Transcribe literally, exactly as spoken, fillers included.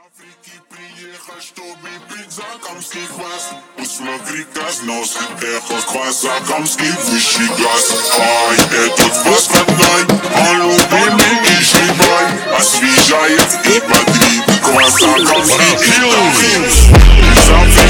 Африки приехал, чтобы бить закамский хвост. Посмотри, разносит эхо сквозь закамский высший глаз. Ай, этот восходной, он любимый и живой, освежает и бодрит. Квас закамский и